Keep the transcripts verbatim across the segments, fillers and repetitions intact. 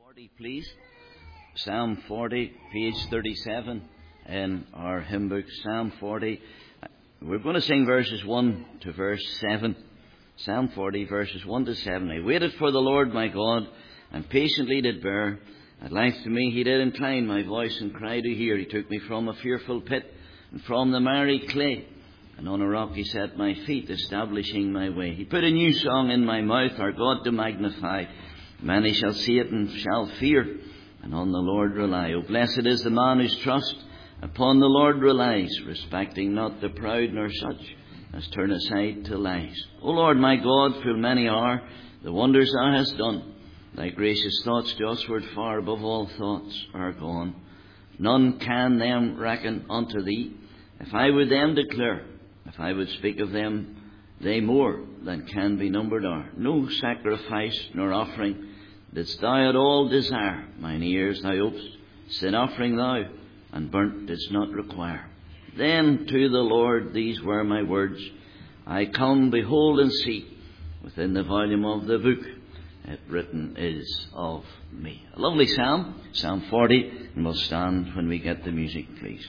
forty, please. Psalm forty, page thirty-seven in our hymn book. Psalm forty. We're going to sing verses one to verse seven. Psalm forty, verses one to seven. I waited for the Lord my God, and patiently did bear. At length to me he did incline my voice, and cried to hear. He took me from a fearful pit, and from the miry clay. And on a rock he set my feet, establishing my way. He put a new song in my mouth, our God to magnify. Many shall see it and shall fear, and on the Lord rely. Oh, blessed is the man whose trust upon the Lord relies, respecting not the proud nor such as turn aside to lies. O Lord my God, full many are the wonders thou hast done. Thy gracious thoughts to usward far above all thoughts are gone. None can them reckon unto thee. If I would them declare, if I would speak of them, they more than can be numbered are. No sacrifice nor offering didst thou at all desire. Mine ears thou opened, sin offering thou, and burnt didst not require. Then to the Lord these were my words. I come, behold, and see, within the volume of the book it written is of me. A lovely psalm, Psalm forty, and we'll stand when we get the music, please.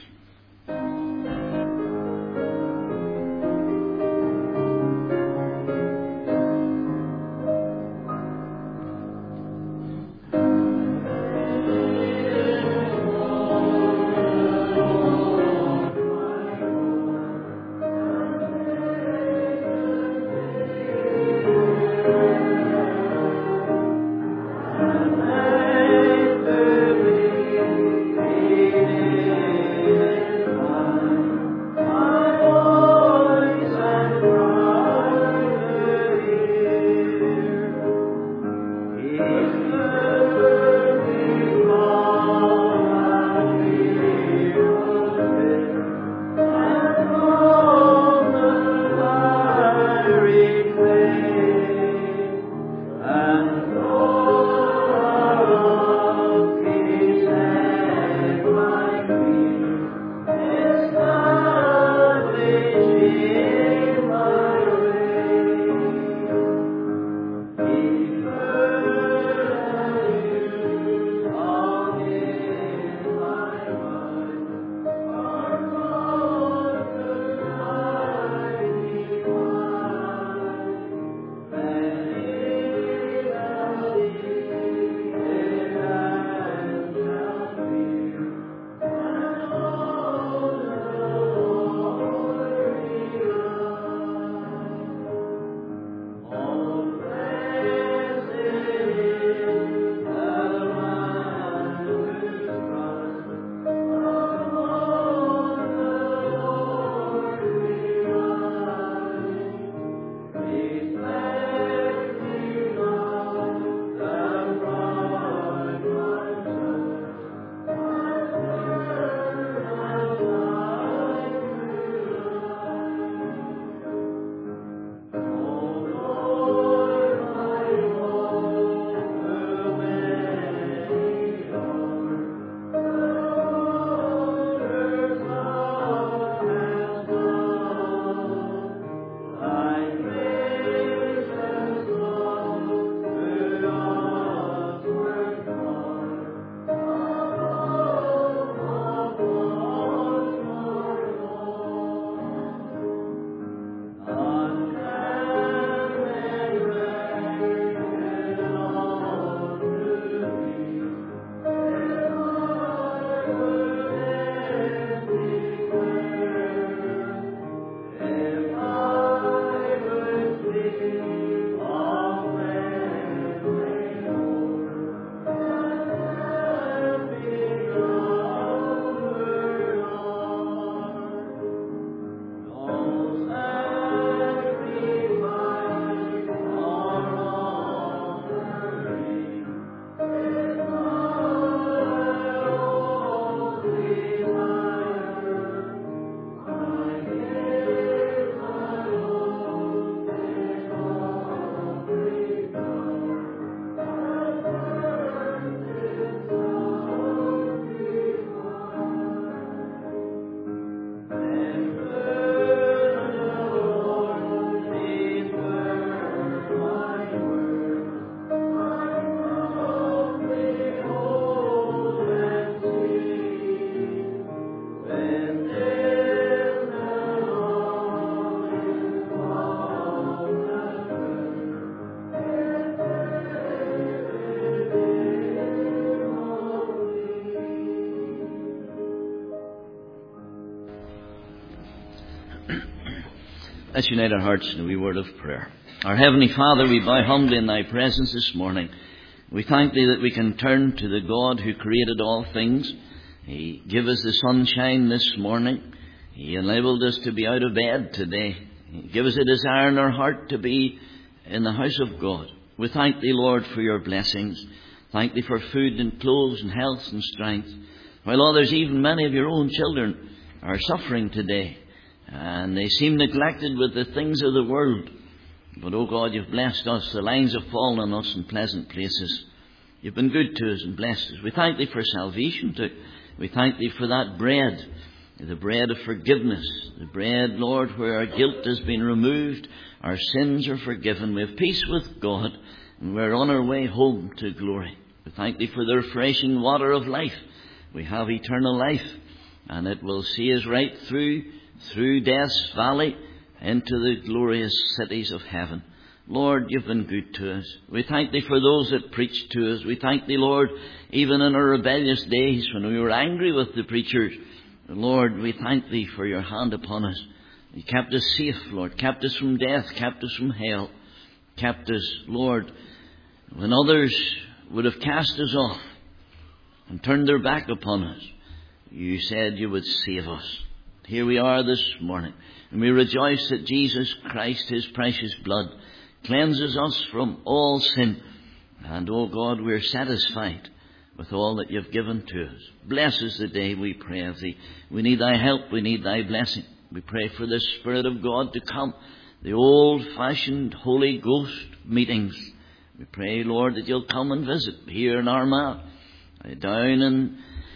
Let's unite our hearts in a wee word of prayer. Our Heavenly Father, we bow humbly in Thy presence this morning. We thank Thee that we can turn to the God who created all things. He gave us the sunshine this morning. He enabled us to be out of bed today. He gave us a desire in our heart to be in the house of God. We thank Thee, Lord, for Your blessings. Thank Thee for food and clothes and health and strength. While others, even many of Your own children, are suffering today, and they seem neglected with the things of the world. But, oh God, You've blessed us. The lines have fallen on us in pleasant places. You've been good to us and blessed us. We thank Thee for salvation too. We thank Thee for that bread, the bread of forgiveness, the bread, Lord, where our guilt has been removed, our sins are forgiven, we have peace with God, and we're on our way home to glory. We thank Thee for the refreshing water of life. We have eternal life, and it will see us right through, through death's valley, into the glorious cities of heaven. Lord, You've been good to us. We thank Thee for those that preach to us. We thank Thee, Lord, even in our rebellious days when we were angry with the preachers. Lord, we thank Thee for Your hand upon us. You kept us safe, Lord, kept us from death, kept us from hell, kept us, Lord, when others would have cast us off and turned their back upon us. You said You would save us. Here we are this morning, and we rejoice that Jesus Christ, His precious blood, cleanses us from all sin. And, oh God, we're satisfied with all that You've given to us. Bless us the day, we pray of Thee. We need Thy help. We need Thy blessing. We pray for the Spirit of God to come, the old-fashioned Holy Ghost meetings. We pray, Lord, that You'll come and visit here in Armagh, down in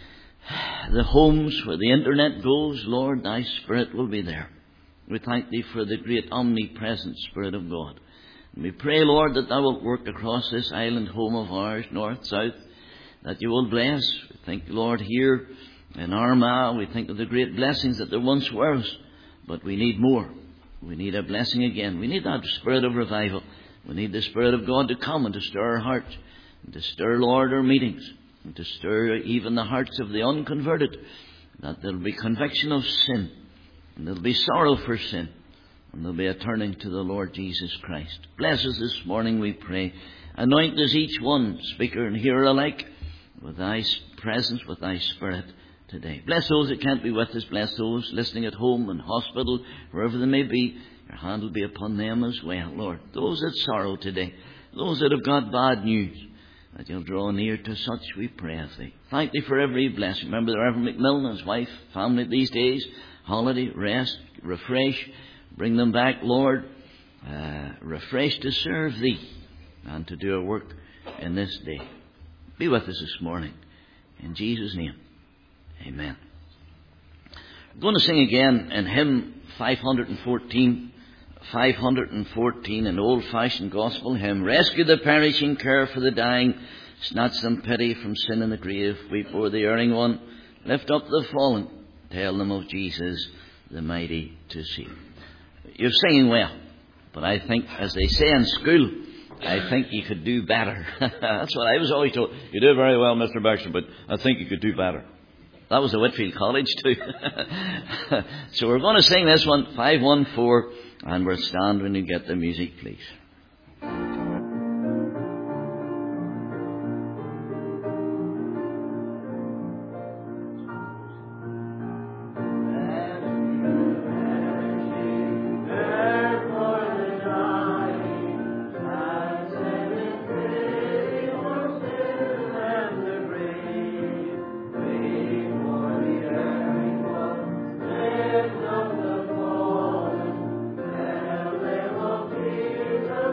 the homes where the internet goes. Lord, Thy Spirit will be there. We thank Thee for the great omnipresent Spirit of God. And we pray, Lord, that Thou wilt work across this island home of ours, north, south, that You will bless. We think, Lord, here in Armagh, we think of the great blessings that there once were, but we need more. We need a blessing again. We need that Spirit of revival. We need the Spirit of God to come and to stir our hearts, and to stir, Lord, our meetings, and to stir even the hearts of the unconverted, that there will be conviction of sin, and there will be sorrow for sin, and there will be a turning to the Lord Jesus Christ. Bless us this morning, we pray. Anoint us each one, speaker and hearer alike, with Thy presence, with Thy Spirit today. Bless those that can't be with us. Bless those listening at home and hospital, wherever they may be. Your hand will be upon them as well, Lord. Those that sorrow today, those that have got bad news, that You'll draw near to such, we pray of Thee. Thank Thee for every blessing. Remember the Reverend McMillan and his wife, family these days. Holiday, rest, refresh. Bring them back, Lord, uh, refreshed to serve Thee and to do a work in this day. Be with us this morning. In Jesus' name, amen. I'm going to sing again in hymn five fourteen. five fourteen, an old-fashioned gospel hymn. Rescue the perishing, care for the dying, snatch them pity from sin and the grave. Weep o'er the erring one, lift up the fallen, tell them of Jesus, the mighty to save. You're singing well, but I think, as they say in school, I think you could do better. That's what I was always told. You do very well, Mister Baxter, but I think you could do better. That was at Whitfield College too. So we're going to sing this one, five one four, and we'll stand when you get the music, please. Jesus.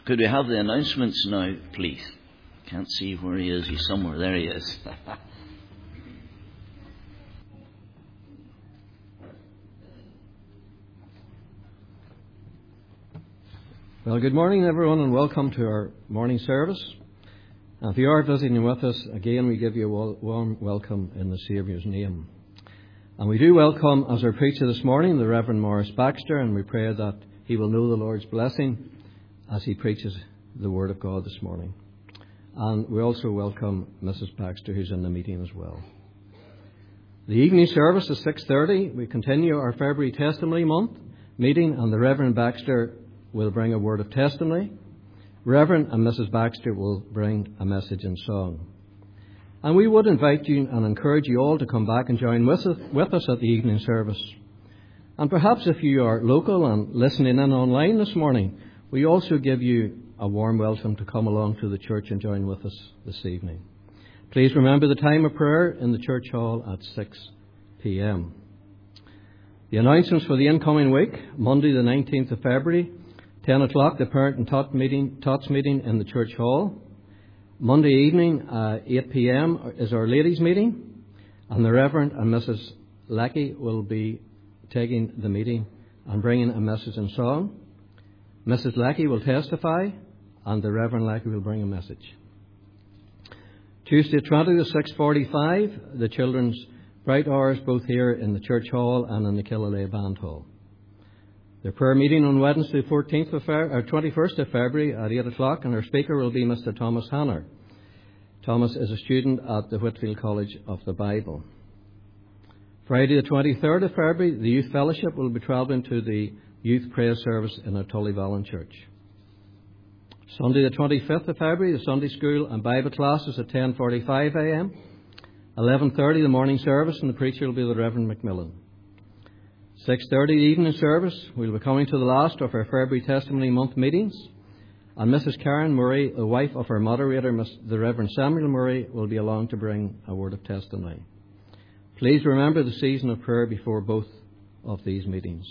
Could we have the announcements now, please? Can't see where he is. He's somewhere. There he is. Well, good morning, everyone, and welcome to our morning service. And if you are visiting with us, again, we give you a warm welcome in the Saviour's name. And we do welcome, as our preacher this morning, the Reverend Maurice Baxter, and we pray that he will know the Lord's blessing as he preaches the Word of God this morning. And we also welcome Missus Baxter, who's in the meeting as well. The evening service is six thirty. We continue our February Testimony Month meeting, and the Reverend Baxter will bring a word of testimony. Reverend and Missus Baxter will bring a message in song. And we would invite you and encourage you all to come back and join with us, with us at the evening service. And perhaps if you are local and listening in online this morning, we also give you a warm welcome to come along to the church and join with us this evening. Please remember the time of prayer in the church hall at six p.m. The announcements for the incoming week: Monday the nineteenth of February, ten o'clock, the Parent and Tot meeting, Tots meeting in the church hall. Monday evening, uh, eight p.m. is our ladies' meeting, and the Reverend and Missus Lackey will be taking the meeting and bringing a message in song. Missus Lackey will testify, and the Reverend Lackey will bring a message. Tuesday twentieth at six forty-five, the children's bright hours, both here in the church hall and in the Killalay Band Hall. The prayer meeting on Wednesday fourteenth of Fe- or twenty-first of February at eight o'clock, and our speaker will be Mister Thomas Hanner. Thomas is a student at the Whitfield College of the Bible. Friday the twenty-third of February, the Youth Fellowship will be travelling to the Youth Praise Service in our Tullyvallen Church. Sunday the twenty-fifth of February, the Sunday School and Bible classes at ten forty-five a.m. eleven thirty, the morning service, and the preacher will be the Reverend Macmillan. six thirty, the evening service. We'll be coming to the last of our February Testimony Month meetings. And Missus Karen Murray, the wife of our moderator, the Reverend Samuel Murray, will be along to bring a word of testimony. Please remember the season of prayer before both of these meetings.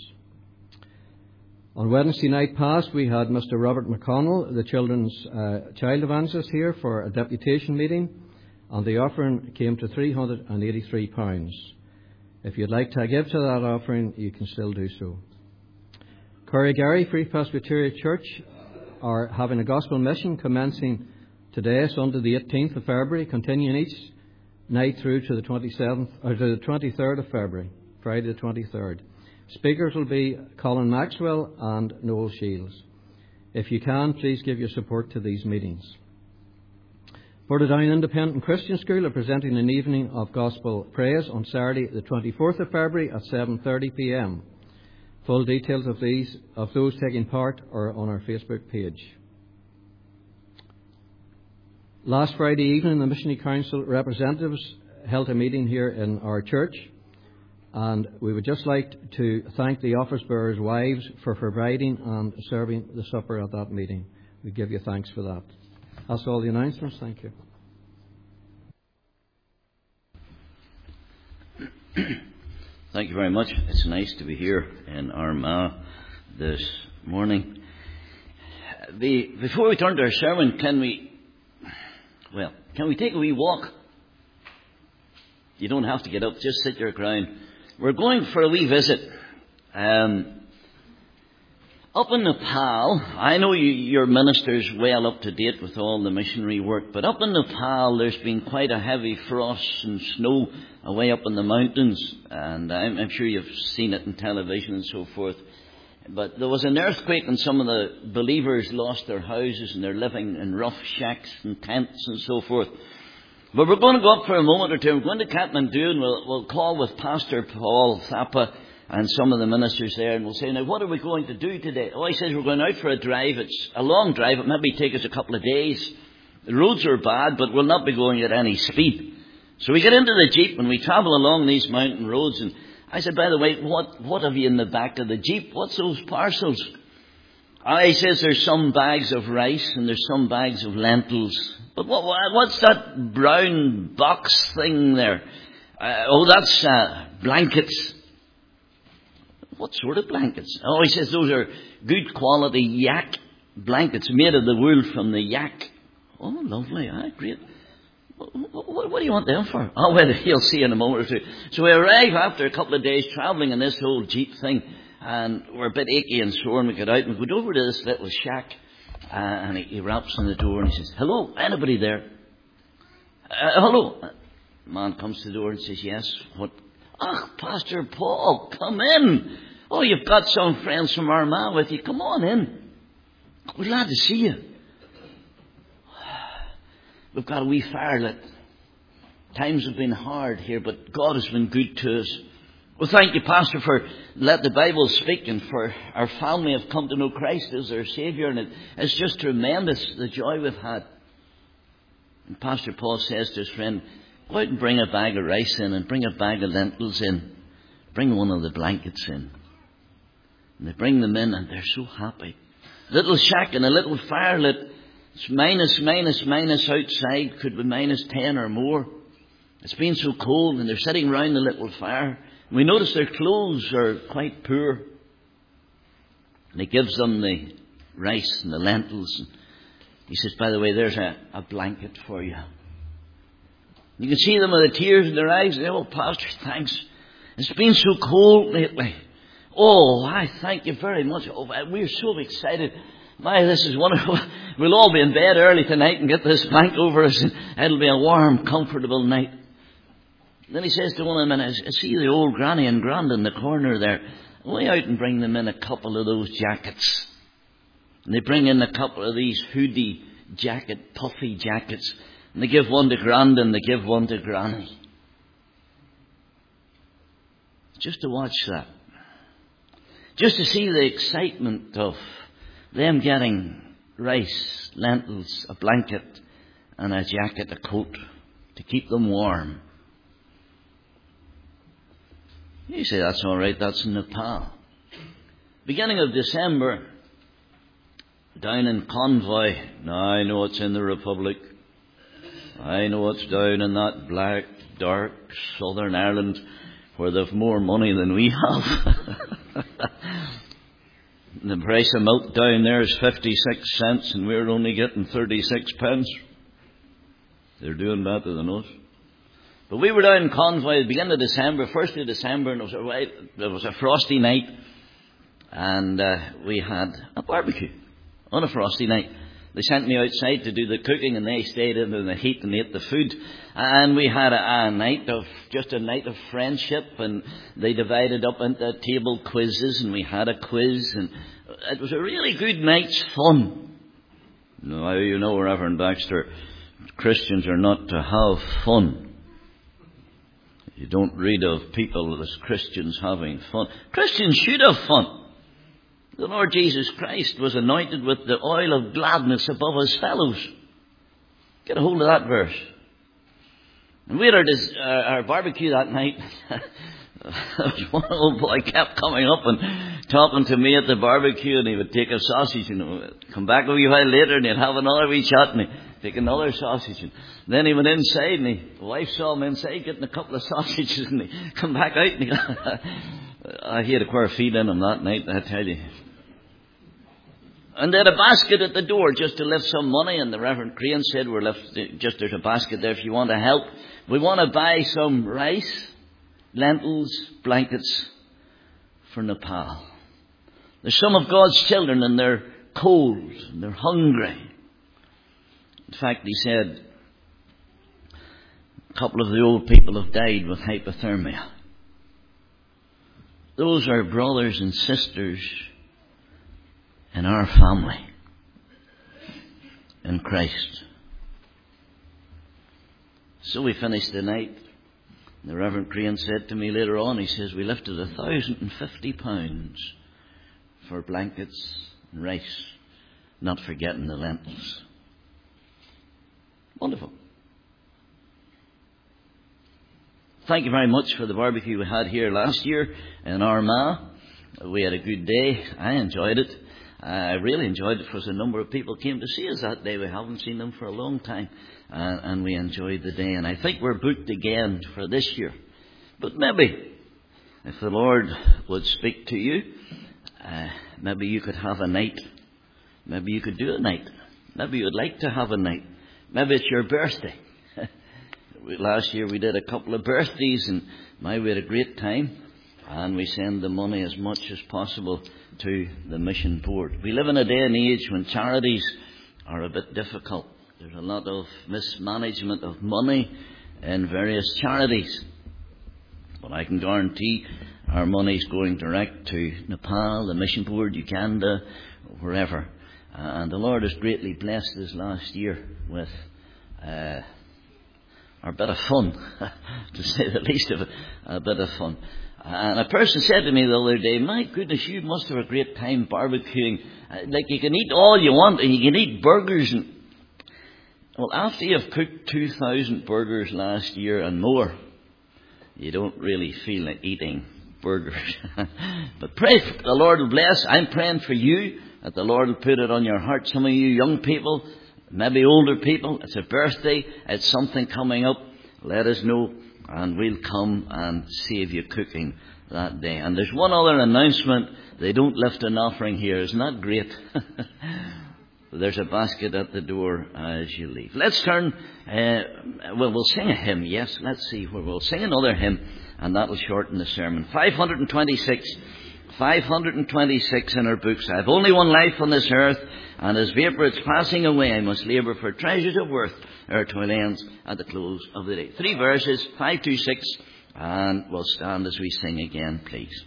On Wednesday night past, we had Mister Robert McConnell, the children's uh, child evangelist, here for a deputation meeting, and the offering came to three hundred eighty-three pounds. If you'd like to give to that offering, you can still do so. Curragary Free Presbyterian Church are having a gospel mission commencing today, Sunday the eighteenth of February, continuing each night through to the twenty-seventh or to the twenty-third of February, Friday the twenty-third. Speakers will be Colin Maxwell and Noel Shields. If you can, please give your support to these meetings. Portadown Independent Christian School are presenting an evening of gospel praise on Saturday the twenty-fourth of February at seven thirty p.m. Full details of these of those taking part are on our Facebook page. Last Friday evening, the Missionary Council representatives held a meeting here in our church, and we would just like to thank the office bearers' wives for providing and serving the supper at that meeting. We give you thanks for that. That's all the announcements. Thank you. Thank you very much. It's nice to be here in Armagh this morning. The, before we turn to our sermon, can we, well, can we take a wee walk? You don't have to get up, just sit your ground. We're going for a wee visit. Um, up in Nepal, I know you, your minister's well up to date with all the missionary work, but up in Nepal there's been quite a heavy frost and snow away up in the mountains, and I'm, I'm sure you've seen it on television and so forth. But there was an earthquake and some of the believers lost their houses and they're living in rough shacks and tents and so forth. But we're going to go up for a moment or two. We're going to Kathmandu and we'll, we'll call with Pastor Paul Thapa and some of the ministers there, and we'll say, now, what are we going to do today? Oh, he says we're going out for a drive. It's a long drive. It maybe take us a couple of days. The roads are bad, but we'll not be going at any speed. So we get into the Jeep and we travel along these mountain roads. And I said, by the way, what, what have you in the back of the Jeep? What's those parcels? I says there's some bags of rice and there's some bags of lentils. But what, what's that brown box thing there? Uh, oh, that's uh, blankets. What sort of blankets? Oh, he says those are good quality yak blankets made of the wool from the yak. Oh, lovely. Ah, great. What, what, what do you want them for? Oh, well, you'll see in a moment or two. So we arrive after a couple of days travelling in this whole jeep thing, and we're a bit achy and sore, and we get out and we go over to this little shack, uh, and he, he raps on the door and he says, "Hello, anybody there?" Uh, hello. Man comes to the door and says, "Yes." "What?" "Ah, Pastor Paul, come in. Oh, you've got some friends from Armagh with you. Come on in. We're glad to see you. We've got a wee fire lit. Times have been hard here, but God has been good to us. Well, thank you, Pastor, for let the Bible speak, and for our family have come to know Christ as their Saviour, and it, it's just tremendous, the joy we've had." And Pastor Paul says to his friend, "Go out and bring a bag of rice in, and bring a bag of lentils in. Bring one of the blankets in." And they bring them in, and they're so happy. Little shack and a little fire lit. It's minus, minus, minus outside. Could be minus ten or more. It's been so cold, and they're sitting round the little fire. And we notice their clothes are quite poor. And he gives them the rice and the lentils. And he says, "By the way, there's a, a blanket for you." You can see them with the tears in their eyes. They, "Oh, Pastor, thanks. It's been so cold lately. Oh, I thank you very much. Oh, we're so excited. My, this is wonderful. We'll all be in bed early tonight and get this blanket over us, and it'll be a warm, comfortable night." Then he says to one of them, "I see the old granny and grand in the corner there. Way out and bring them in a couple of those jackets." And they bring in a couple of these hoodie jacket, puffy jackets. And they give one to grand and they give one to granny. Just to watch that. Just to see the excitement of them getting rice, lentils, a blanket, and a jacket, a coat, to keep them warm. You say, "That's all right, that's in Nepal." Beginning of December, down in Convoy. Now I know it's in the Republic. I know it's down in that black, dark Southern Ireland where they've more money than we have. The price of milk down there is fifty-six cents, and we're only getting thirty-six pence. They're doing better than us. But we were down in Convoy at the beginning of December, first of December, and it was a, it was a frosty night, and uh, we had a barbecue on a frosty night. They sent me outside to do the cooking, and they stayed in the heat and ate the food. And we had a, a night of, just a night of friendship, and they divided up into table quizzes, and we had a quiz, and it was a really good night's fun. Now, you know, Reverend Baxter, Christians are not to have fun. You don't read of people as Christians having fun. Christians should have fun. The Lord Jesus Christ was anointed with the oil of gladness above his fellows. Get a hold of that verse. And we had our, uh, our barbecue that night. One old boy kept coming up and talking to me at the barbecue, and he would take a sausage and come back a wee while later, and he'd have another wee chat, and he'd take another sausage. And then he went inside, and he, the wife saw him inside getting a couple of sausages, and he come back out, and he, uh, he had a queer feed in him that night, I tell you. And they had a basket at the door just to lift some money, and the Reverend Crane said, "We're left, just there's a basket there if you want to help. We want to buy some rice, lentils, blankets for Nepal. There's some of God's children, and they're cold, and they're hungry." In fact, he said, a couple of the old people have died with hypothermia. Those are brothers and sisters in our family in Christ. So we finished the night. The Reverend Crane said to me later on, he says, "We lifted a thousand and fifty pounds for blankets and rice, not forgetting the lentils." Wonderful. Thank you very much for the barbecue we had here last year in Armagh. We had a good day. I enjoyed it. I really enjoyed it because a number of people came to see us that day. We haven't seen them for a long time, uh, and we enjoyed the day. And I think we're booked again for this year. But maybe, if the Lord would speak to you, uh, maybe you could have a night Maybe you could do a night. Maybe you would like to have a night. Maybe it's your birthday. Last year we did a couple of birthdays, and my, we had a great time. And we send the money as much as possible to the mission board. We live in a day and age when charities are a bit difficult. There's a lot of mismanagement of money in various charities. But I can guarantee our money's going direct to Nepal, the mission board, Uganda, wherever. And the Lord has greatly blessed us last year with uh, our bit of fun, to say the least of it, a bit of fun. And a person said to me the other day, my goodness, you must have a great time barbecuing. Like, you can eat all you want, and you can eat burgers. And well, after you've cooked two thousand burgers last year and more, you don't really feel like eating burgers. But pray, for the Lord will bless. I'm praying for you, that the Lord will put it on your heart. Some of you young people, maybe older people, it's a birthday, it's something coming up. Let us know, and we'll come and save you cooking that day. And there's one other announcement. They don't lift an offering here. Isn't that great? There's a basket at the door as you leave. Let's turn, uh, well, we'll sing a hymn. Yes, let's see where we'll sing another hymn, and that will shorten the sermon. five hundred twenty-six. five hundred twenty-six in our books. I have only one life on this earth, and as vapour it's passing away, I must labour for treasures of worth ere toil ends at the close of the day. Three verses, five two six, and we'll stand as we sing again, please.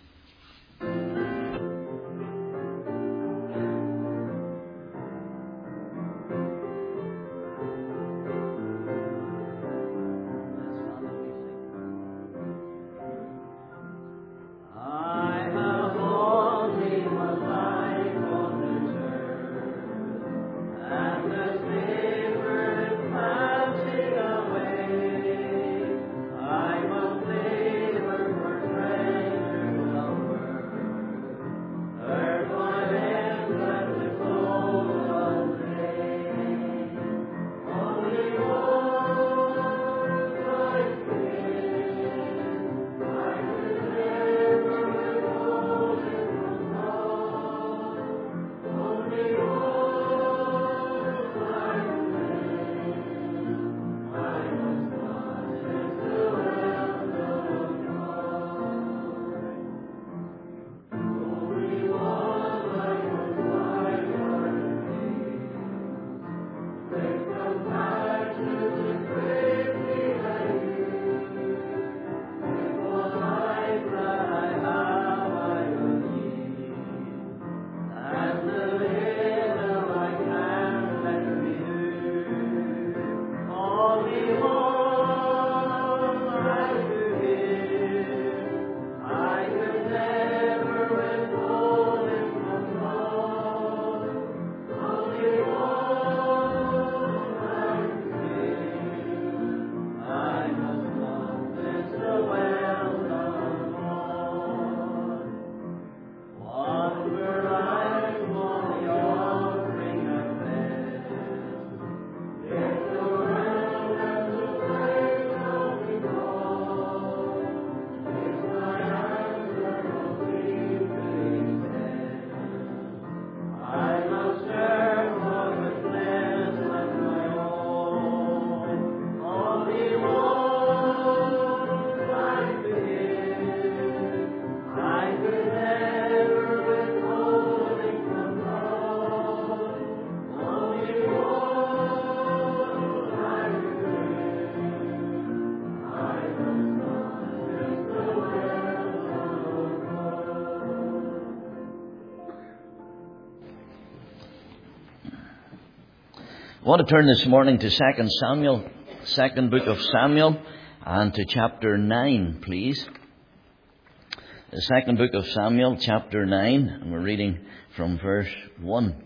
I want to turn this morning to Second Samuel, second book of Samuel, and to chapter nine, please. The second book of Samuel, chapter nine, and we're reading from verse one.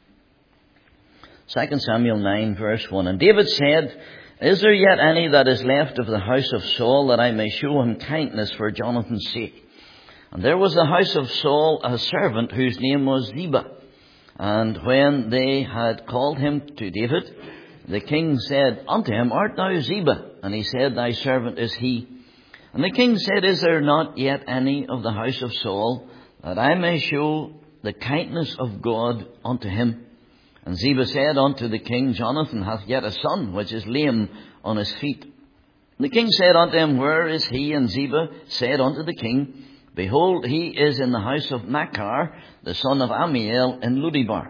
Second Samuel nine, verse one. And David said, Is there yet any that is left of the house of Saul, that I may show him kindness for Jonathan's sake? And there was the house of Saul a servant whose name was Ziba. And when they had called him to David, the king said unto him, Art thou Ziba? And he said, Thy servant is he. And the king said, Is there not yet any of the house of Saul, that I may show the kindness of God unto him? And Ziba said unto the king, Jonathan hath yet a son, which is lame on his feet. And the king said unto him, Where is he? And Ziba said unto the king, Behold, he is in the house of Machir, the son of Ammiel, in Lodebar.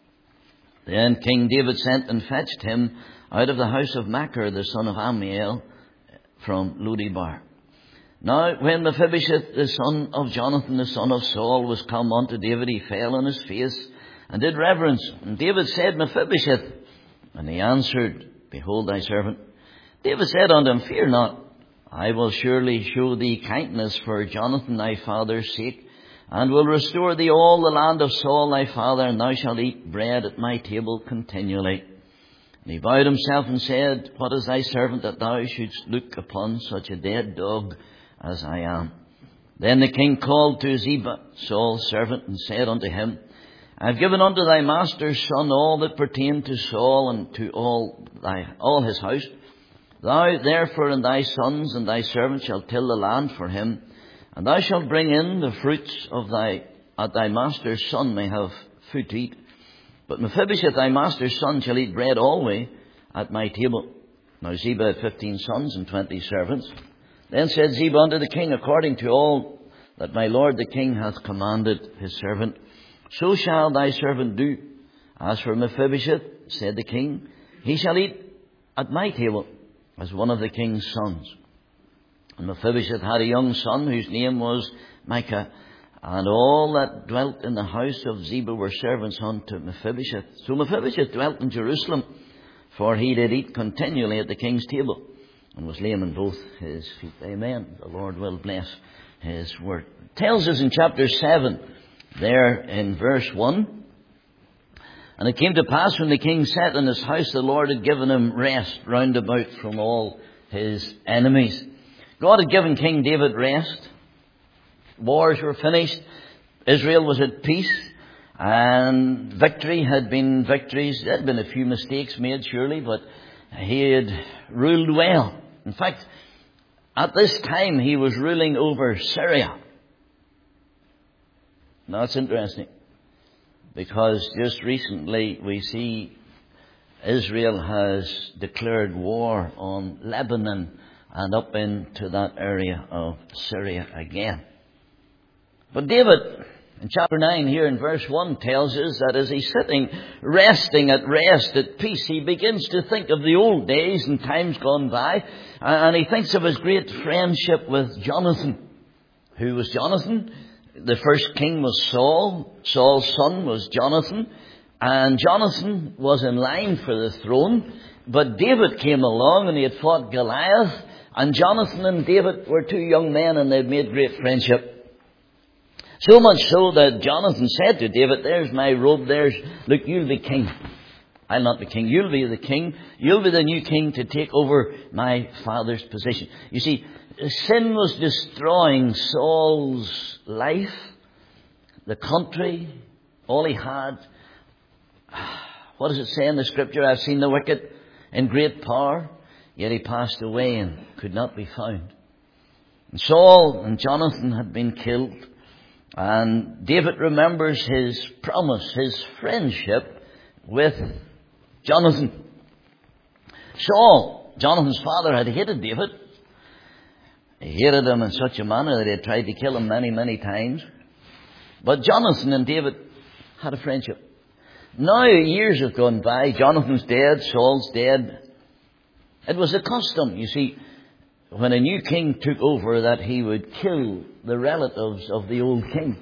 Then King David sent and fetched him out of the house of Machir, the son of Ammiel, from Lodebar. Now, when Mephibosheth, the son of Jonathan, the son of Saul, was come unto David, he fell on his face, and did reverence. And David said, Mephibosheth. And he answered, Behold thy servant. David said unto him, Fear not, I will surely show thee kindness for Jonathan thy father's sake, and will restore thee all the land of Saul thy father, and thou shalt eat bread at my table continually. And he bowed himself and said, What is thy servant that thou shouldst look upon such a dead dog as I am? Then the king called to Ziba, Saul's servant, and said unto him, I have given unto thy master's son all that pertained to Saul and to all thy all his house. Thou therefore and thy sons and thy servants shall till the land for him, and thou shalt bring in the fruits of thy that thy master's son may have food to eat. But Mephibosheth thy master's son shall eat bread always at my table. Now Ziba had fifteen sons and twenty servants. Then said Ziba unto the king, According to all that my lord the king hath commanded his servant, so shall thy servant do. As for Mephibosheth, said the king, he shall eat at my table as one of the king's sons. And Mephibosheth had a young son whose name was Micah, and all that dwelt in the house of Ziba were servants unto Mephibosheth. So Mephibosheth dwelt in Jerusalem, for he did eat continually at the king's table, and was lame in both his feet. Amen. The Lord will bless his word. It tells us in chapter seven, there in verse one, And it came to pass when the king sat in his house, the Lord had given him rest round about from all his enemies. God had given King David rest. Wars were finished. Israel was at peace. And victory had been victories. There had been a few mistakes made, surely, but he had ruled well. In fact, at this time he was ruling over Syria. Now, it's interesting, because just recently we see Israel has declared war on Lebanon and up into that area of Syria again. But David, in chapter nine here in verse one, tells us that as he's sitting, resting at rest, at peace, he begins to think of the old days and times gone by, and he thinks of his great friendship with Jonathan. Who was Jonathan? The first king was Saul. Saul's son was Jonathan. And Jonathan was in line for the throne. But David came along and he had fought Goliath. And Jonathan and David were two young men and they had made great friendship. So much so that Jonathan said to David, There's my robe, there's, look, you'll be king. I'll not be king. You'll be the king. You'll be the new king to take over my father's position. You see, sin was destroying Saul's life, the country, all he had. What does it say in the scripture? I've seen the wicked in great power, yet he passed away and could not be found. And Saul and Jonathan had been killed. And David remembers his promise, his friendship with Jonathan. Saul, Jonathan's father, had hated David. He hated him in such a manner that he had tried to kill him many, many times. But Jonathan and David had a friendship. Now years have gone by. Jonathan's dead. Saul's dead. It was a custom, you see, when a new king took over, that he would kill the relatives of the old king.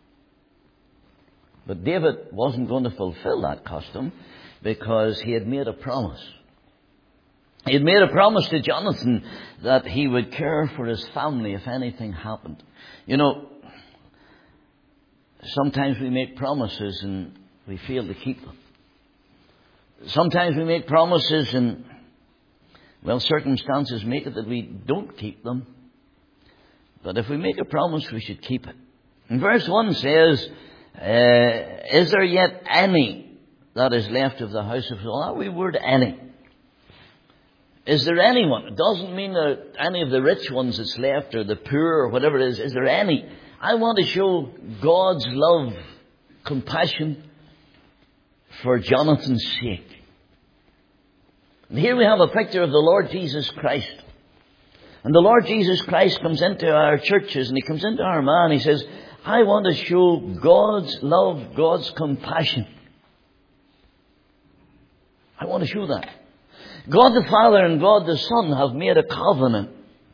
But David wasn't going to fulfill that custom because he had made a promise. He had made a promise to Jonathan that he would care for his family if anything happened. You know, sometimes we make promises and we fail to keep them. Sometimes we make promises and, well, circumstances make it that we don't keep them. But if we make a promise, we should keep it. And verse one says, uh, Is there yet any that is left of the house of Saul? That wee word, any. Is there anyone? It doesn't mean that any of the rich ones that's left or the poor or whatever it is. Is there any? I want to show God's love, compassion for Jonathan's sake. And here we have a picture of the Lord Jesus Christ. And the Lord Jesus Christ comes into our churches and He comes into our man. He says, I want to show God's love, God's compassion. I want to show that. God the Father and God the Son have made a covenant.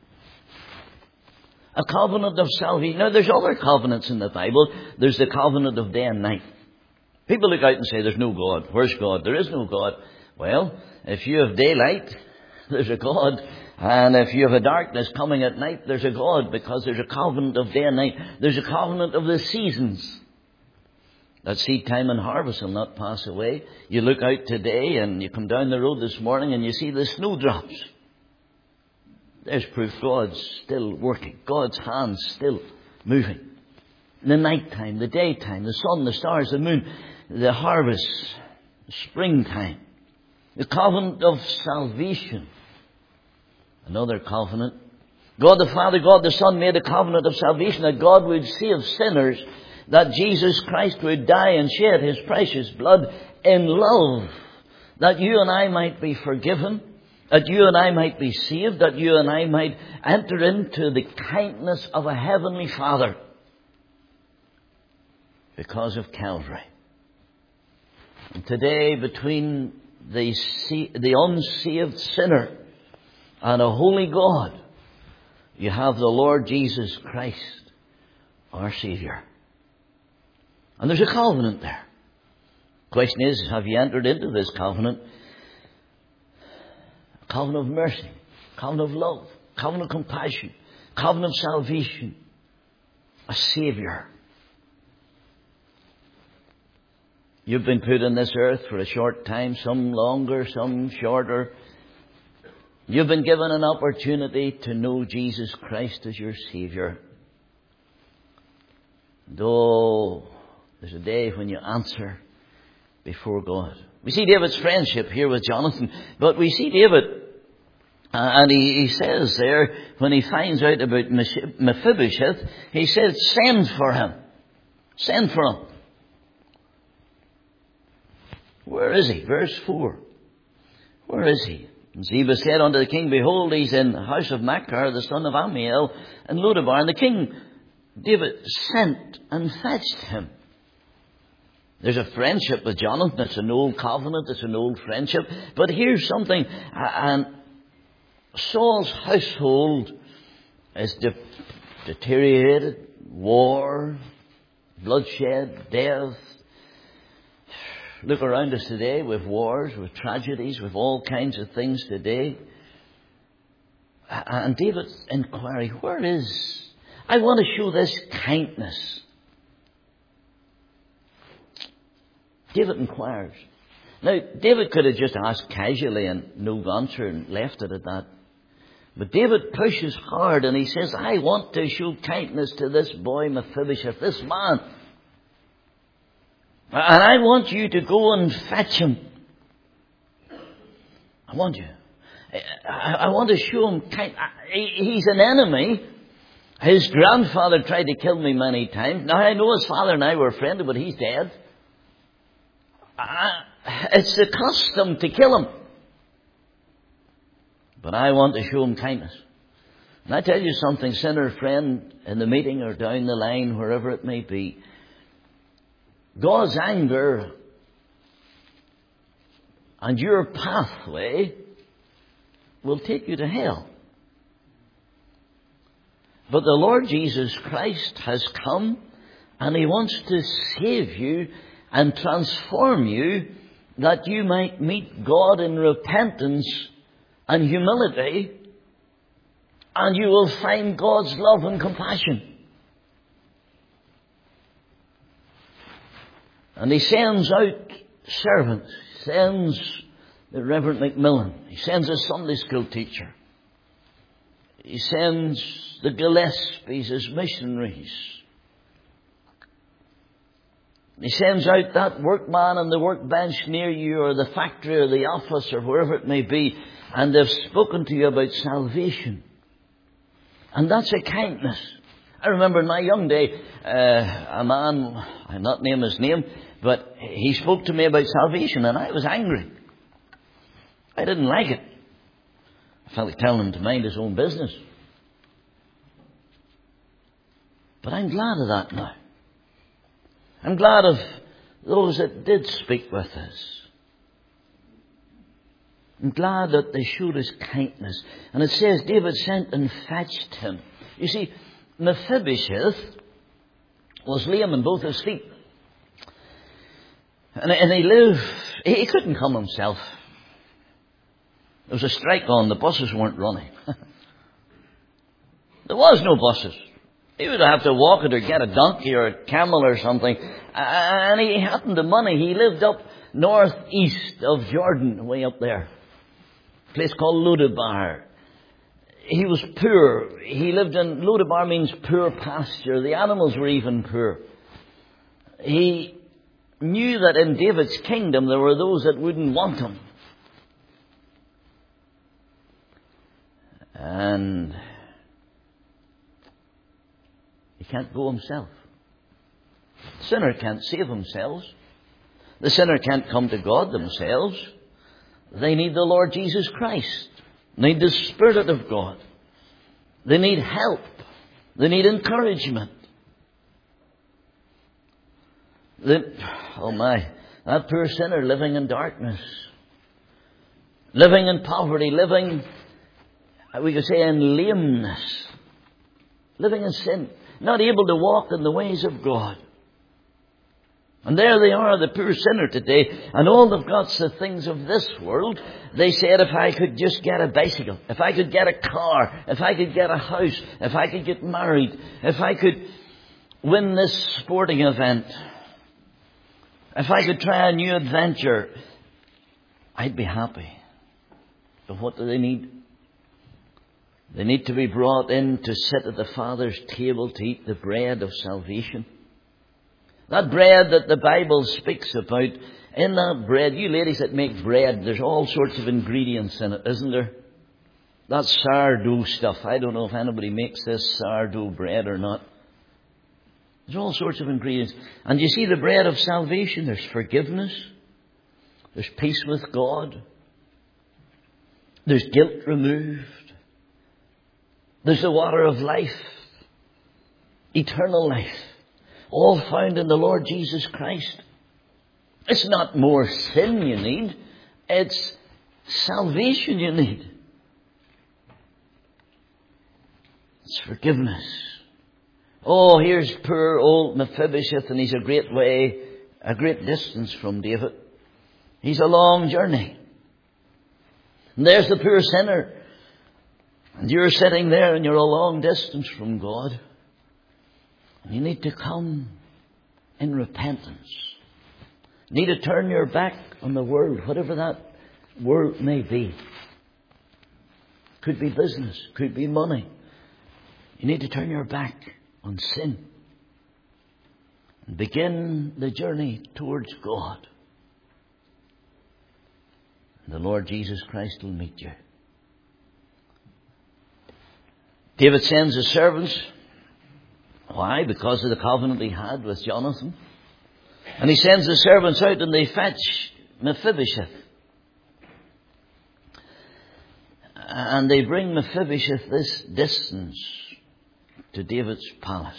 A covenant of salvation. Now, there's other covenants in the Bible. There's the covenant of day and night. People look out and say, there's no God. Where's God? There is no God. Well, if you have daylight, there's a God. And if you have a darkness coming at night, there's a God, because there's a covenant of day and night. There's a covenant of the seasons. That seed time and harvest will not pass away. You look out today and you come down the road this morning and you see the snowdrops. There's proof God's still working. God's hand's still moving. The night time, the daytime, the sun, the stars, the moon, the harvest, the springtime. The covenant of salvation. Another covenant. God the Father, God the Son made a covenant of salvation, that God would save sinners, that Jesus Christ would die and shed His precious blood in love, that you and I might be forgiven, that you and I might be saved, that you and I might enter into the kindness of a heavenly Father because of Calvary. And today, between the, the unsaved sinner and a holy God, you have the Lord Jesus Christ, our Saviour. And there's a covenant there. The question is, have you entered into this covenant? A covenant of mercy, a covenant of love, a covenant of compassion, a covenant of salvation, a Saviour. You've been put on this earth for a short time, some longer, some shorter. You've been given an opportunity to know Jesus Christ as your Saviour. Though there's a day when you answer before God. We see David's friendship here with Jonathan, but we see David, uh, and he, he says there, when he finds out about Mephibosheth, he says, send for him. Send for him. Where is he? Verse four. Where is he? And Ziba said unto the king, behold, he's in the house of Machir, the son of Ammiel, in Lodabar. And the king, David, sent and fetched him. There's a friendship with Jonathan. It's an old covenant. It's an old friendship. But here's something. And Saul's household is de- deteriorated. War, bloodshed, death. Look around us today with wars, with tragedies, with all kinds of things today. And David's inquiry, where is... I want to show this kindness. David inquires. Now, David could have just asked casually and no answer and left it at that. But David pushes hard and he says, I want to show kindness to this boy Mephibosheth, this man. And I want you to go and fetch him. I want you. I want to show him kind. He's an enemy. His grandfather tried to kill me many times. Now I know his father and I were friends, but he's dead. It's the custom to kill him. But I want to show him kindness. And I tell you something, sinner friend, in the meeting or down the line, wherever it may be, God's anger and your pathway will take you to hell. But the Lord Jesus Christ has come and He wants to save you and transform you that you might meet God in repentance and humility, and you will find God's love and compassion. And He sends out servants. He sends the Reverend Macmillan. He sends a Sunday school teacher. He sends the Gillespies as missionaries. He sends out that workman on the workbench near you, or the factory or the office or wherever it may be, and they've spoken to you about salvation. And that's a kindness. I remember in my young day, uh, a man, I'll not name his name, but he spoke to me about salvation, and I was angry. I didn't like it. I felt like telling him to mind his own business. But I'm glad of that now. I'm glad of those that did speak with us. I'm glad that they showed us kindness. And it says David sent and fetched him. You see, Mephibosheth was lame in both his feet. And, and he lived, he couldn't come himself. There was a strike on, the buses weren't running. There was no buses. He would have to walk it or get a donkey or a camel or something. And he hadn't the money. He lived up northeast of Jordan, way up there. A place called Lodabar. He was poor. He lived in, Lodabar means poor pasture. The animals were even poor. He knew that in David's kingdom there were those that wouldn't want him. And he can't go himself. The sinner can't save themselves. The sinner can't come to God themselves. They need the Lord Jesus Christ. They need the Spirit of God. They need help. They need encouragement. The, oh my, that poor sinner living in darkness. Living in poverty. Living, we could say, in lameness. Living in sin. Not able to walk in the ways of God. And there they are, the poor sinner today, and all they've got's the things of this world. They said, if I could just get a bicycle, if I could get a car, if I could get a house, if I could get married, if I could win this sporting event, if I could try a new adventure, I'd be happy. But what do they need? They need to be brought in to sit at the Father's table to eat the bread of salvation. That bread that the Bible speaks about, in that bread, you ladies that make bread, there's all sorts of ingredients in it, isn't there? That sourdough stuff. I don't know if anybody makes this sourdough bread or not. There's all sorts of ingredients. And you see the bread of salvation, there's forgiveness. There's peace with God. There's guilt removed. There's the water of life. Eternal life. All found in the Lord Jesus Christ. It's not more sin you need. It's salvation you need. It's forgiveness. Oh, here's poor old Mephibosheth, and he's a great way, a great distance from David. He's a long journey. And there's the poor sinner. And you're sitting there and you're a long distance from God. You need to come in repentance. You need to turn your back on the world, whatever that world may be. Could be business, could be money. You need to turn your back on sin and begin the journey towards God. And the Lord Jesus Christ will meet you. David sends his servants. Why? Because of the covenant he had with Jonathan. And he sends the servants out and they fetch Mephibosheth. And they bring Mephibosheth this distance to David's palace.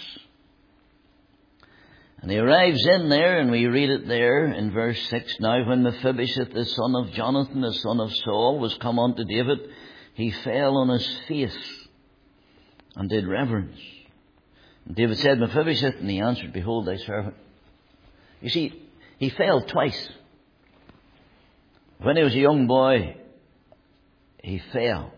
And he arrives in there, and we read it there in verse six. Now when Mephibosheth, the son of Jonathan, the son of Saul, was come unto David, he fell on his face and did reverence. And David said, Mephibosheth, and he answered, Behold thy servant. You see, he fell twice. When he was a young boy, he fell.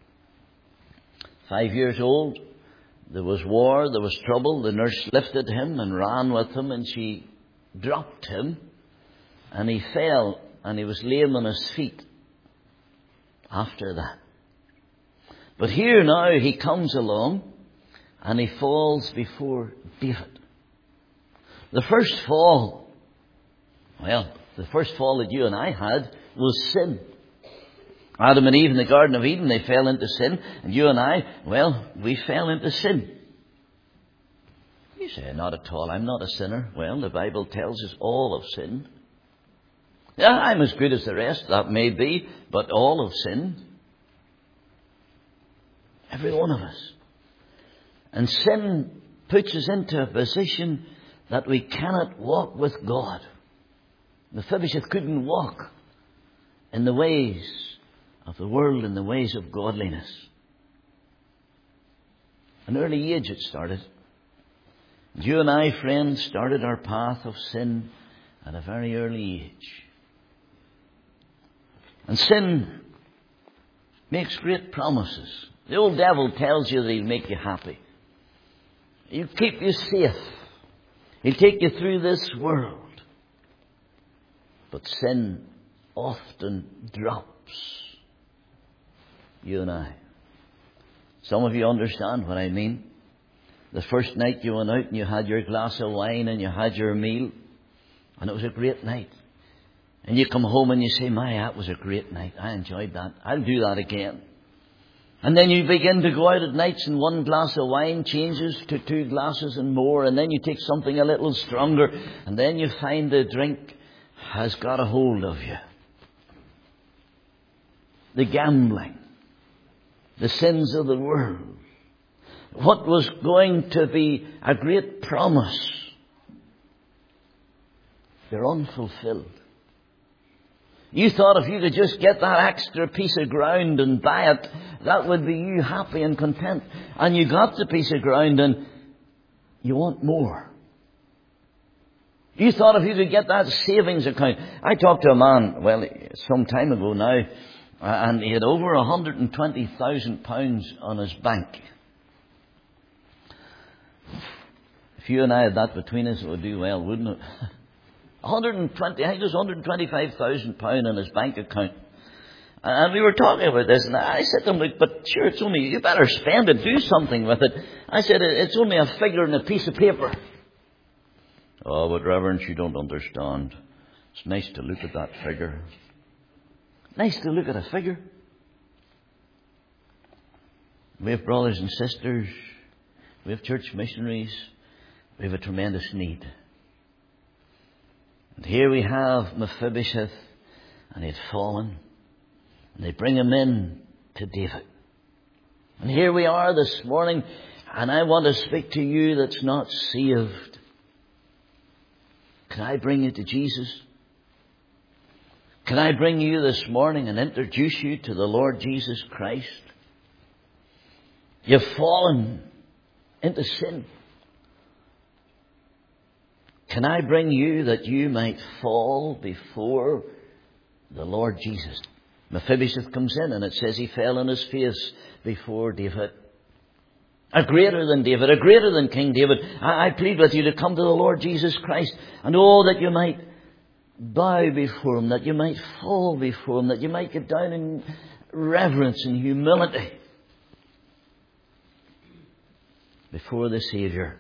Five years old, there was war, there was trouble. The nurse lifted him and ran with him, and she dropped him, and he fell, and he was lame on his feet after that. But here now he comes along, and he falls before David. The first fall, well, the first fall that you and I had was sin. Adam and Eve in the Garden of Eden, they fell into sin. And you and I, well, we fell into sin. You say, not at all, I'm not a sinner. Well, the Bible tells us all have sinned. Yeah, I'm as good as the rest, that may be, but all have sinned. Every one of us. And sin puts us into a position that we cannot walk with God. Mephibosheth couldn't walk in the ways of the world, in the ways of godliness. An early age it started. You and I, friends, started our path of sin at a very early age. And sin makes great promises. The old devil tells you that he'll make you happy. He'll keep you safe. He'll take you through this world. But sin often drops you and I. Some of you understand what I mean. The first night you went out and you had your glass of wine and you had your meal, and it was a great night. And you come home and you say, my, that was a great night. I enjoyed that. I'll do that again. And then you begin to go out at nights and one glass of wine changes to two glasses and more. And then you take something a little stronger. And then you find the drink has got a hold of you. The gambling. The sins of the world. What was going to be a great promise, they're unfulfilled. You thought if you could just get that extra piece of ground and buy it, that would be you happy and content. And you got the piece of ground and you want more. You thought if you could get that savings account. I talked to a man, well, some time ago now, and he had over one hundred twenty thousand pounds on his bank. If you and I had that between us, it would do well, wouldn't it? one hundred twenty, I think it was one hundred twenty-five thousand pounds in his bank account. And we were talking about this, and I said to him, like, but sure, it's only, you better spend it, do something with it. I said, it's only a figure in a piece of paper. Oh, but Reverend, you don't understand. It's nice to look at that figure. Nice to look at a figure. We have brothers and sisters. We have church missionaries. We have a tremendous need. And here we have Mephibosheth, and he had fallen. And they bring him in to David. And here we are this morning, and I want to speak to you that's not saved. Can I bring you to Jesus? Can I bring you this morning and introduce you to the Lord Jesus Christ? You've fallen into sin. Can I bring you that you might fall before the Lord Jesus? Mephibosheth comes in and it says he fell on his face before David. A greater than David, a greater than King David. I, I plead with you to come to the Lord Jesus Christ. And oh, that you might bow before Him, that you might fall before Him, that you might get down in reverence and humility before the Saviour.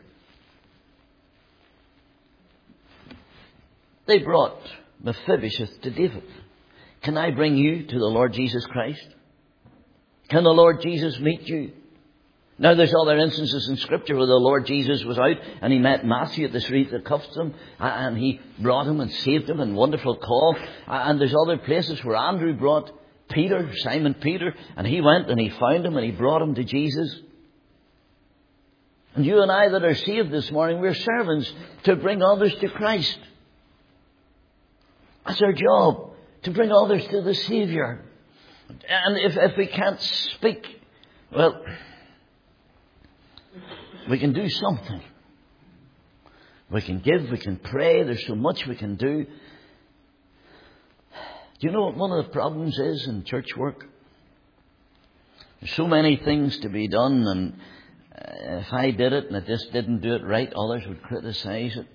They brought Mephibosheth to David. Can I bring you to the Lord Jesus Christ? Can the Lord Jesus meet you? Now there's other instances in Scripture where the Lord Jesus was out and he met Matthew at the street that cuffed him and he brought him and saved him in wonderful call. And there's other places where Andrew brought Peter, Simon Peter, and he went and he found him and he brought him to Jesus. And you and I that are saved this morning, we're servants to bring others to Christ. That's our job, to bring others to the Saviour. And if, if we can't speak, well, we can do something. We can give, we can pray, there's so much we can do. Do you know what one of the problems is in church work? There's so many things to be done, and uh, if I did it and I just didn't do it right, others would criticise it.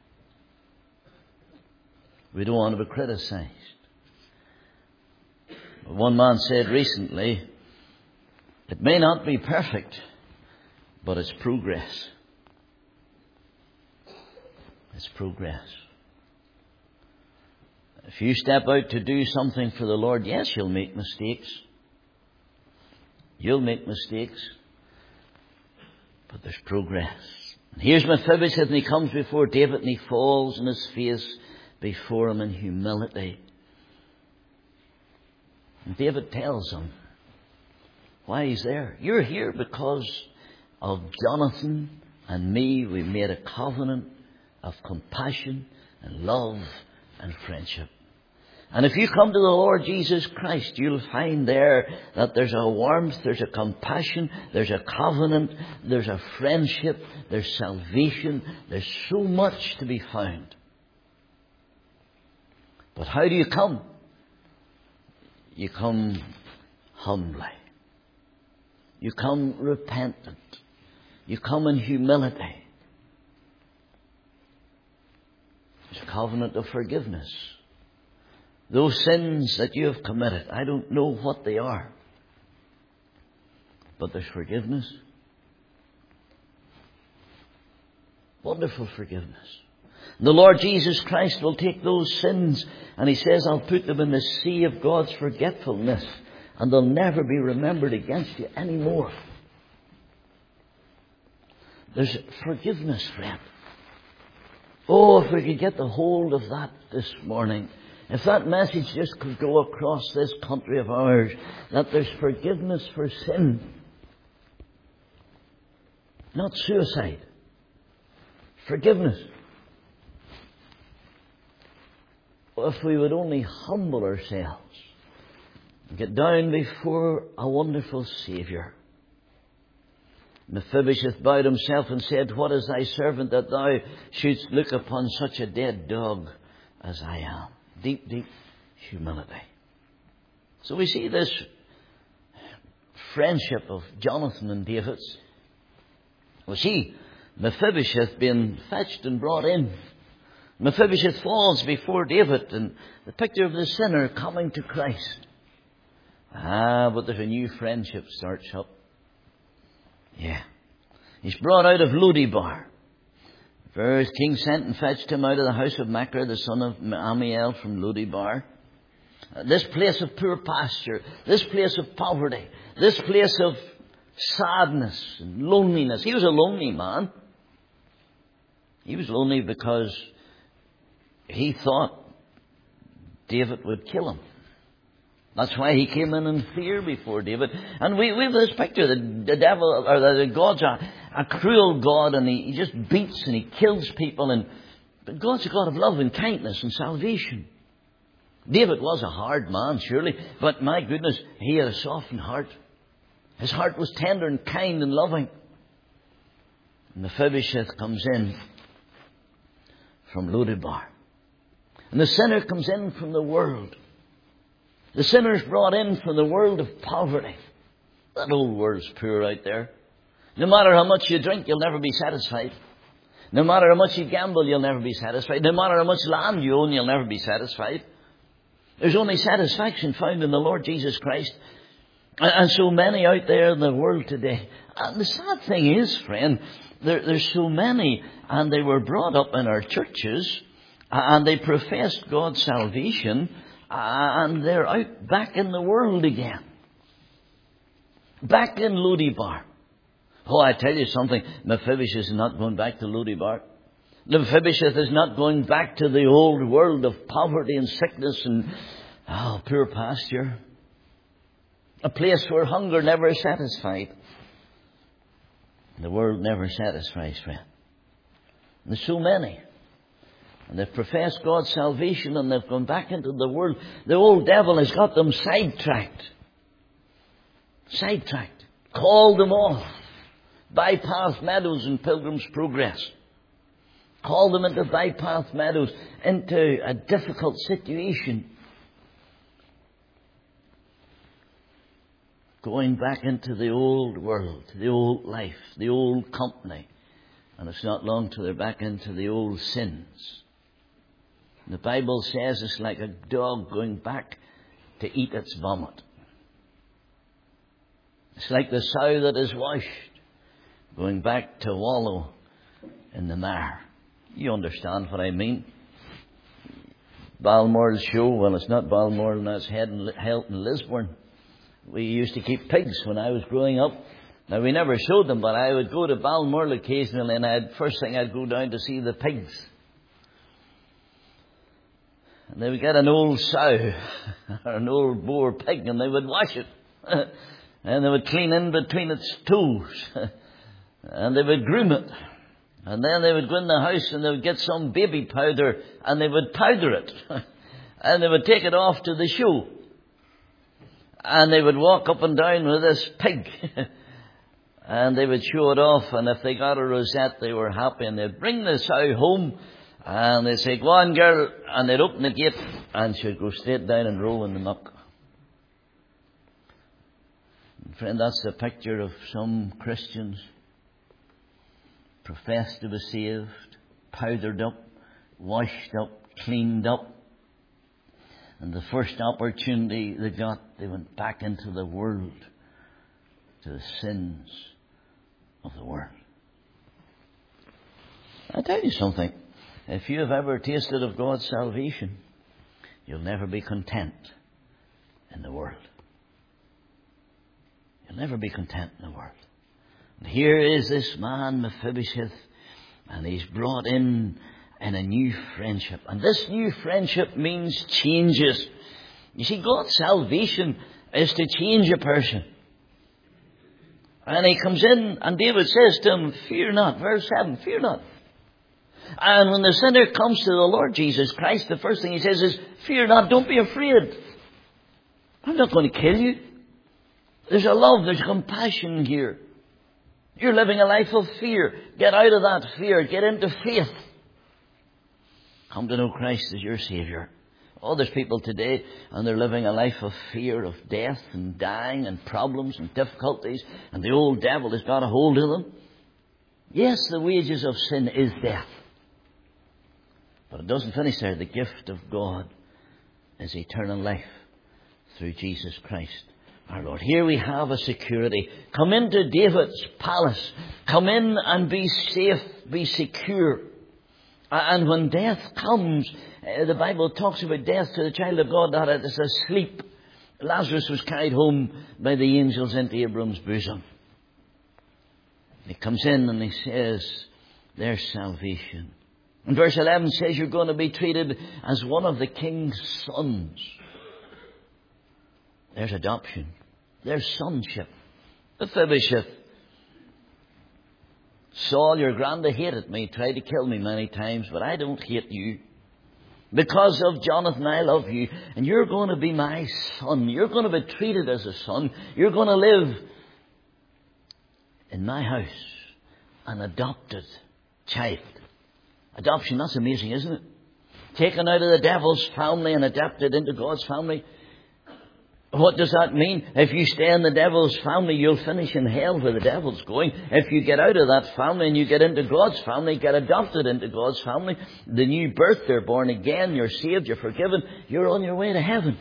We don't want to be criticised. One man said recently, it may not be perfect, but it's progress. It's progress. If you step out to do something for the Lord, yes, you'll make mistakes. You'll make mistakes. But there's progress. Here's Mephibosheth, and he comes before David, and he falls on his face before him in humility. And David tells him why he's there. You're here because of Jonathan and me. We made a covenant of compassion and love and friendship. And if you come to the Lord Jesus Christ, you'll find there that there's a warmth, there's a compassion, there's a covenant, there's a friendship, there's salvation, there's so much to be found. But how do you come? You come humbly. You come repentant. You come in humility. There's a covenant of forgiveness. Those sins that you have committed, I don't know what they are. But there's forgiveness. Wonderful forgiveness. The Lord Jesus Christ will take those sins and He says, I'll put them in the sea of God's forgetfulness and they'll never be remembered against you anymore. There's forgiveness, friend. Oh, if we could get the hold of that this morning. If that message just could go across this country of ours, that there's forgiveness for sin. Not suicide. Forgiveness. Well, if we would only humble ourselves and get down before a wonderful Saviour. Mephibosheth bowed himself and said, what is thy servant that thou shouldst look upon such a dead dog as I am? Deep, deep humility. So we see this friendship of Jonathan and David's. We see Mephibosheth being fetched and brought in. Mephibosheth falls before David, and the picture of the sinner coming to Christ. Ah, but there's a new friendship starts up. Yeah. He's brought out of Lodebar. First, King sent and fetched him out of the house of Machir, the son of Amiel from Lodebar. Uh, this place of poor pasture, this place of poverty, this place of sadness and loneliness. He was a lonely man. He was lonely because he thought David would kill him. That's why he came in in fear before David. And we, we have this picture, the, the devil, or the, the God's a, a cruel God, and he, he just beats and he kills people. And but God's a God of love and kindness and salvation. David was a hard man, surely, but my goodness, he had a softened heart. His heart was tender and kind and loving. And Mephibosheth comes in from Lodebar. And the sinner comes in from the world. The sinner's brought in from the world of poverty. That old world's poor out there. No matter how much you drink, you'll never be satisfied. No matter how much you gamble, you'll never be satisfied. No matter how much land you own, you'll never be satisfied. There's only satisfaction found in the Lord Jesus Christ. And so many out there in the world today. And the sad thing is, friend, there, there's so many, and they were brought up in our churches, and they professed God's salvation, and they're out back in the world again. Back in Lodebar. Oh, I tell you something, Mephibosheth is not going back to Lodebar. Mephibosheth is not going back to the old world of poverty and sickness and oh, poor pasture. A place where hunger never is satisfied. The world never satisfies, friend. There's so many. And they've professed God's salvation and they've gone back into the world. The old devil has got them sidetracked. Sidetracked. Called them off. Bypath Meadows in Pilgrim's Progress. Called them into Bypath Meadows, into a difficult situation. Going back into the old world, the old life, the old company. And it's not long till they're back into the old sins. The Bible says it's like a dog going back to eat its vomit. It's like the sow that is washed, going back to wallow in the mire. You understand what I mean? Balmoral's show, well, it's not Balmoral, now it's held in Lisburn. We used to keep pigs when I was growing up. Now, we never showed them, but I would go to Balmoral occasionally, and I'd, first thing I'd go down to see the pigs. And they would get an old sow, or an old Boer pig, and they would wash it. And they would clean in between its toes. And they would groom it. And then they would go in the house and they would get some baby powder, and they would powder it. And they would take it off to the show. And they would walk up and down with this pig. And they would show it off, and if they got a rosette, they were happy. And they'd bring the sow home, and they'd say, "Go on, girl," and they'd open the gate, and she'd go straight down and roll in the muck. And friend, that's the picture of some Christians. Professed to be saved, powdered up, washed up, cleaned up. And the first opportunity they got, they went back into the world, to the sins of the world. I'll tell you something. If you have ever tasted of God's salvation, you'll never be content in the world. You'll never be content in the world. And here is this man, Mephibosheth, and he's brought in in a new friendship. And this new friendship means changes. You see, God's salvation is to change a person. And he comes in, and David says to him, "Fear not." Verse seven, "Fear not." And when the sinner comes to the Lord Jesus Christ, the first thing he says is, "Fear not, don't be afraid. I'm not going to kill you." There's a love, there's compassion here. You're living a life of fear. Get out of that fear. Get into faith. Come to know Christ as your Saviour. Oh, there's people today, and they're living a life of fear of death and dying and problems and difficulties, and the old devil has got a hold of them. Yes, the wages of sin is death. But it doesn't finish there. The gift of God is eternal life through Jesus Christ our Lord. Here we have a security. Come into David's palace. Come in and be safe, be secure. And when death comes, uh, the Bible talks about death to the child of God, that it is asleep. Lazarus was carried home by the angels into Abraham's bosom. He comes in and he says, "There's salvation." And verse eleven says you're going to be treated as one of the king's sons. There's adoption. There's sonship. Mephibosheth. "Saul, your granda hated me, tried to kill me many times, but I don't hate you. Because of Jonathan, I love you, and you're going to be my son. You're going to be treated as a son. You're going to live in my house, an adopted child." Adoption, that's amazing, isn't it? Taken out of the devil's family and adopted into God's family. What does that mean? If you stay in the devil's family, you'll finish in hell where the devil's going. If you get out of that family and you get into God's family, get adopted into God's family, the new birth, you're born again, you're saved, you're forgiven, you're on your way to heaven.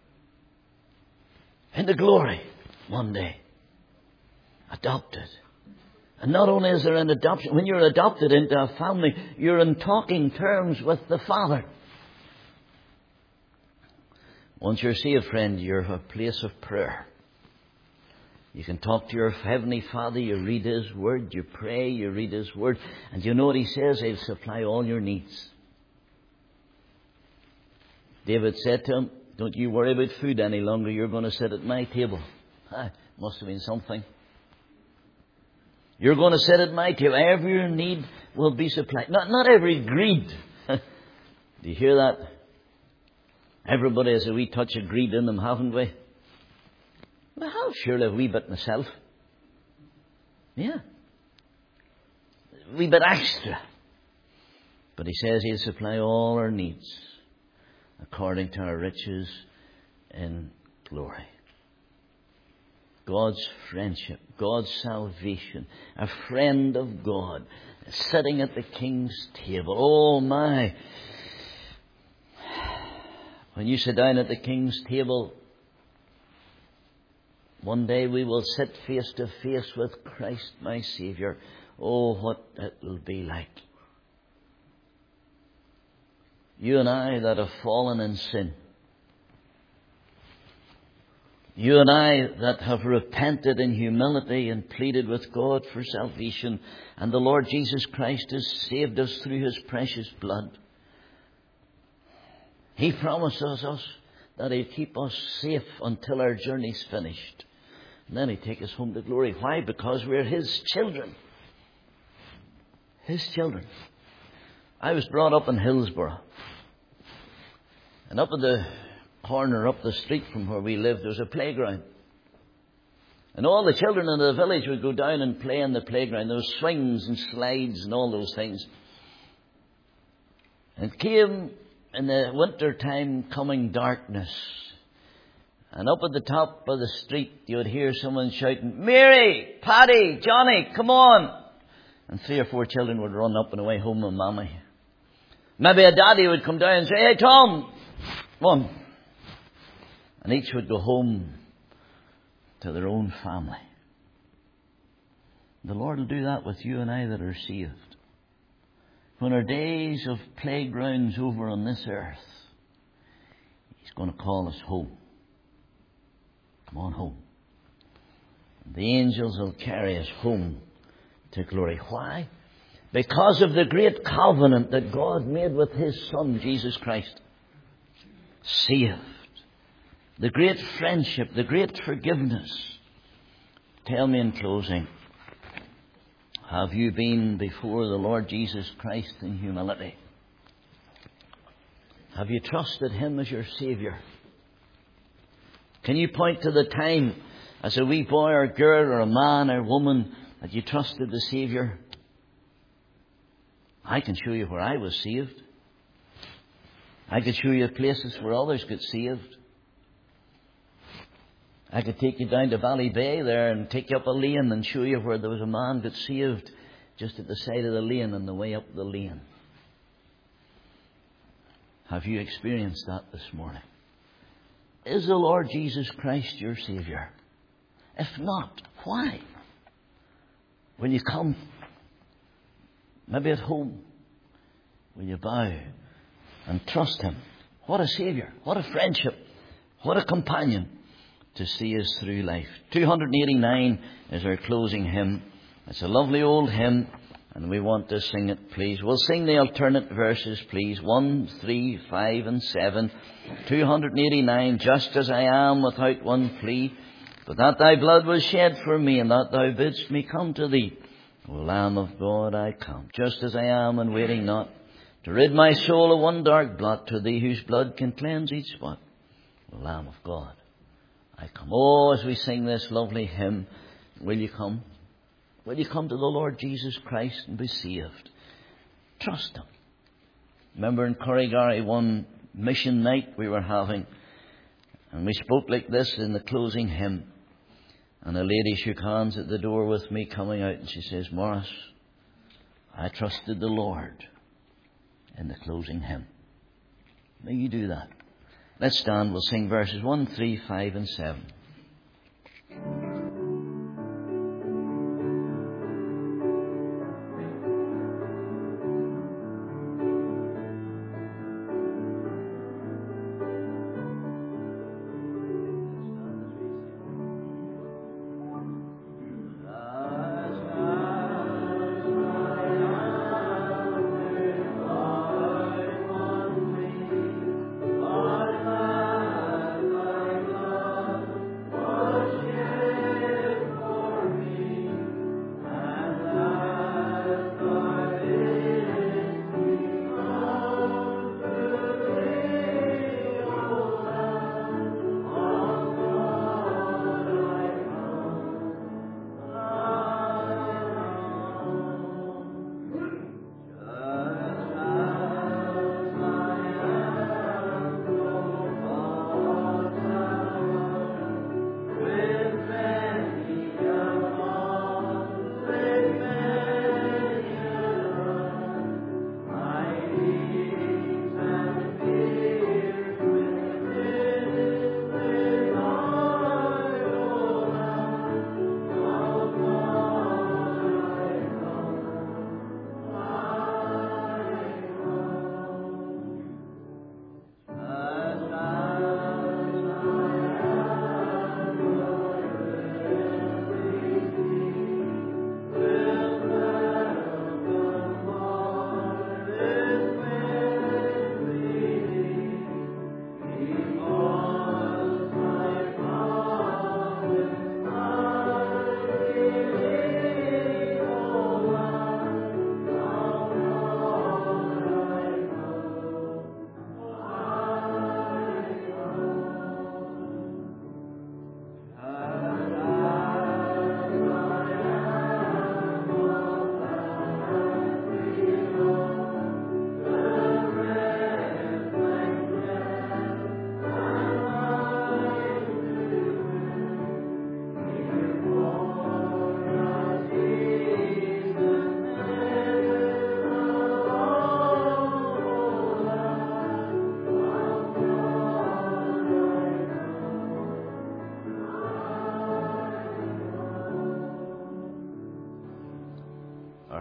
Into glory one day. Adopted. And not only is there an adoption, when you're adopted into a family, you're in talking terms with the Father. Once you're saved, friend, you're a place of prayer. You can talk to your Heavenly Father, you read His Word, you pray, you read His Word, and you know what He says? He'll supply all your needs. David said to him, "Don't you worry about food any longer, you're going to sit at my table." Ah, must have been something. You're going to sit at my table. Every your need will be supplied. Not, not every greed. Do you hear that? Everybody has a wee touch of greed in them, haven't we? Well, I have surely a wee bit myself. Yeah. A wee bit extra. But He says He'll supply all our needs according to our riches in glory. God's friendship, God's salvation, a friend of God, sitting at the King's table. Oh my! When you sit down at the King's table, one day we will sit face to face with Christ, my Saviour. Oh, what it will be like. You and I that have fallen in sin. You and I that have repented in humility and pleaded with God for salvation, and the Lord Jesus Christ has saved us through His precious blood. He promises us that He'll keep us safe until our journey's finished. And then He'll take us home to glory. Why? Because we're His children. His children. I was brought up in Hillsborough. And up at the corner, up the street from where we lived, there was a playground. And all the children in the village would go down and play in the playground. There was swings and slides and all those things. And it came in the winter time coming darkness. And up at the top of the street you would hear someone shouting, "Mary, Paddy, Johnny, come on!" And three or four children would run up and away home with Mommy. Maybe a daddy would come down and say, "Hey Tom, come on." And each would go home to their own family. The Lord will do that with you and I that are saved. When our days of playgrounds over on this earth, He's going to call us home. Come on home. And the angels will carry us home to glory. Why? Because of the great covenant that God made with His Son, Jesus Christ. Saved. The great friendship, the great forgiveness. Tell me in closing, have you been before the Lord Jesus Christ in humility? Have you trusted Him as your Saviour? Can you point to the time as a wee boy or girl or a man or woman that you trusted the Saviour? I can show you where I was saved. I could show you places where others got saved. I could take you down to Valley Bay there and take you up a lane and show you where there was a man got saved just at the side of the lane and the way up the lane. Have you experienced that this morning? Is the Lord Jesus Christ your Saviour? If not, why? When you come, maybe at home, will you bow and trust Him? What a Saviour, what a friendship, what a companion to see us through life. two eighty-nine is our closing hymn. It's a lovely old hymn, and we want to sing it, please. We'll sing the alternate verses, please. one, three, five and seven. two eighty-nine, just as I am without one plea, but that Thy blood was shed for me, and that Thou bidst me come to Thee. O Lamb of God, I come, just as I am, and waiting not to rid my soul of one dark blot, to Thee whose blood can cleanse each spot. O Lamb of God, I come. Oh, as we sing this lovely hymn, will you come? Will you come to the Lord Jesus Christ and be saved? Trust Him. Remember in Corrigary one mission night we were having, and we spoke like this in the closing hymn, and a lady shook hands at the door with me coming out, and she says, "Morris, I trusted the Lord," in the closing hymn. May you do that. Let's stand. We'll sing verses one, three, five and seven.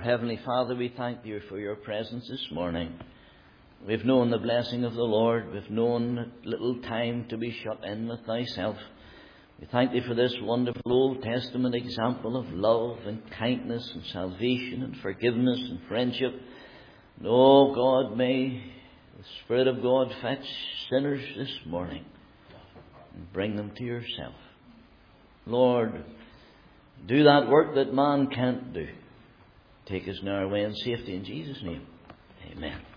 Heavenly Father, we thank Thee for Your presence this morning. We've known the blessing of the Lord. We've known little time to be shut in with Thyself. We thank Thee for this wonderful Old Testament example of love and kindness and salvation and forgiveness and friendship. And oh God, may the Spirit of God fetch sinners this morning and bring them to Yourself. Lord, do that work that man can't do. Take us now away in safety in Jesus' name. Amen.